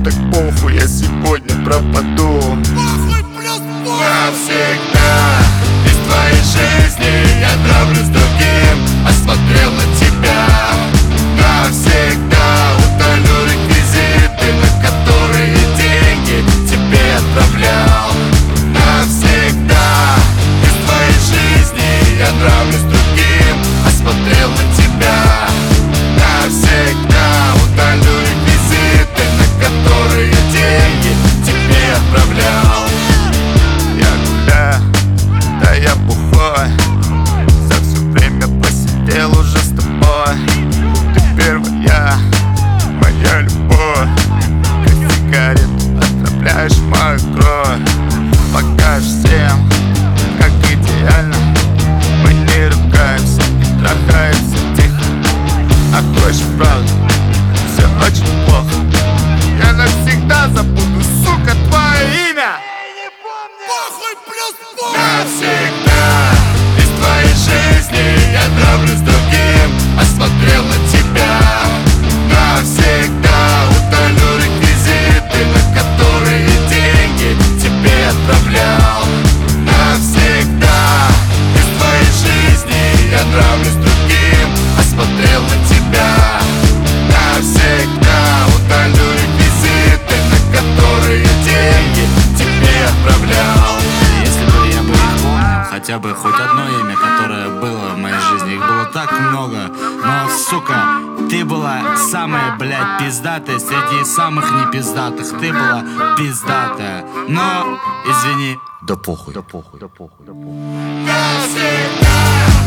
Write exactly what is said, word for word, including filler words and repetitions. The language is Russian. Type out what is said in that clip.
так похуй, я сегодня пропаду. Похуй плюс похуй. Навсегда из твоей жизни я нравлюсь другим, а смотрел на тебя. Навсегда удалю реквизиты, на которые деньги тебе отправлял. Навсегда из твоей жизни я нравлюсь другим, а смотрел на тебя. Навсегда удалю реквизиты, на которые деньги тебе отправлял. Я гуляю, да я бухой, за все время посидел уже с тобой. Ты первая, моя любовь, как сигарету отравляешь мою кровь. Покажешь всем, как идеально мы не ругаемся и трахаемся тихо. А хочешь правду, все очень плохо. Я навсегда забуду, сука, твое имя. Похуй плюс похуй. Навсегда из твоей жизни я нравлюсь другим, а смотрел на тебя. Навсегда удалю реквизиты, на которые деньги тебе отправлял. Навсегда из твоей жизни я нравлюсь другим, а смотрел на тебя. Навсегда удалю реквизиты, на которые деньги тебе отправлял. Если бы я бы их помнил, хотя бы хоть одно имя, которое было в моей жизни. Их было так много, но, сука, ты была самая, блядь, пиздатая среди самых непиздатых. Ты была пиздатая, но, извини, да похуй. Да похуй, да похуй, да похуй. Навсегда